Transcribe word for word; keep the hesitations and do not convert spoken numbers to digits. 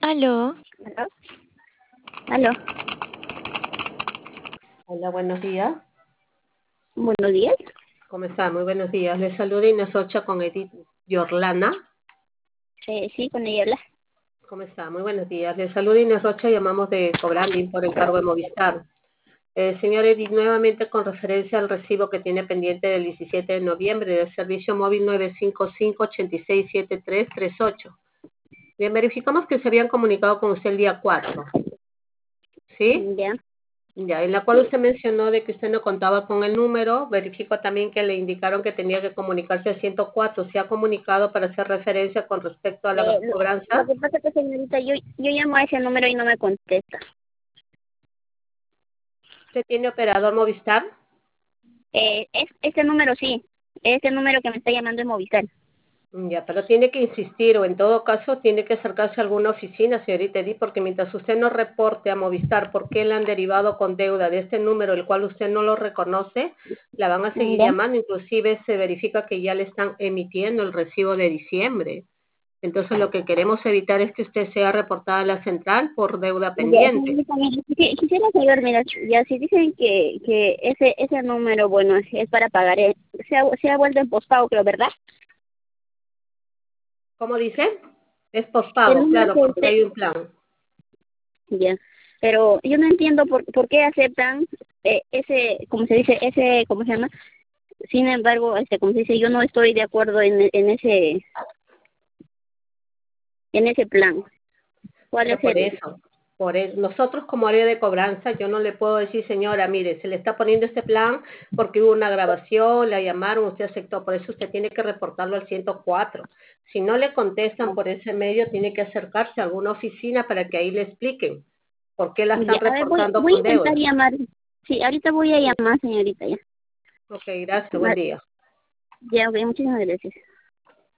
Aló, ¿Aló? ¿Aló? Hola, buenos días. Buenos días. ¿Cómo está? Muy buenos días. Les saluda Inés Ocha con Edith Yorlana. Eh, sí, con ella habla. ¿Cómo está? Muy buenos días. Les saluda Inés Ocha, llamamos de Cobranding por encargo de Movistar. Eh, señor Edith, nuevamente con referencia al recibo que tiene pendiente del diecisiete de noviembre del servicio móvil nueve cinco cinco, ocho seis siete tres tres ocho. Bien, verificamos que se habían comunicado con usted el día cuatro. ¿Sí? Ya. Ya, en la cual usted mencionó de que usted no contaba con el número. Verifico también que le indicaron que tenía que comunicarse al ciento cuatro. ¿Se ha comunicado para hacer referencia con respecto a la Eh, lo, lo cobranza? que pasa es que, señorita, yo, yo llamo a ese número y no me contesta. ¿Usted tiene operador Movistar? Eh, es, este número sí. Este número que me está llamando es Movistar. Ya, pero tiene que insistir o en todo caso tiene que acercarse a alguna oficina, señorita Edith, porque mientras usted no reporte a Movistar por qué le han derivado con deuda de este número, el cual usted no lo reconoce, la van a seguir Ya. llamando. Inclusive se verifica que ya le están emitiendo el recibo de diciembre. Entonces lo que queremos evitar es que usted sea reportada a la central por deuda Ya, pendiente. señorita, mire, quisi- quisiera saber, mira, ya si dicen que, que ese ese número, bueno, es para pagar, eh, se ha, se ha vuelto en postpago, creo, ¿verdad? ¿Cómo dice? Es El pospago, número claro, que porque usted, hay un plan. ya, pero yo no entiendo por, por qué aceptan eh, ese, como se dice, ese, ¿cómo se llama? Sin embargo, este, como se dice, yo no estoy de acuerdo en, en ese en ese plan. ¿Cuál Pero es por el? eso, por eso, nosotros como área de cobranza, yo no le puedo decir, señora, mire, se le está poniendo este plan porque hubo una grabación, la llamaron, usted aceptó, por eso usted tiene que reportarlo al ciento cuatro. Si no le contestan por ese medio, tiene que acercarse a alguna oficina para que ahí le expliquen por qué la Ya, están a ver, voy, reportando voy a con intentar deuda. llamar. Sí, ahorita voy a llamar, señorita, ya. Ok, gracias, buen Ma- día. Ya, ok, muchísimas gracias.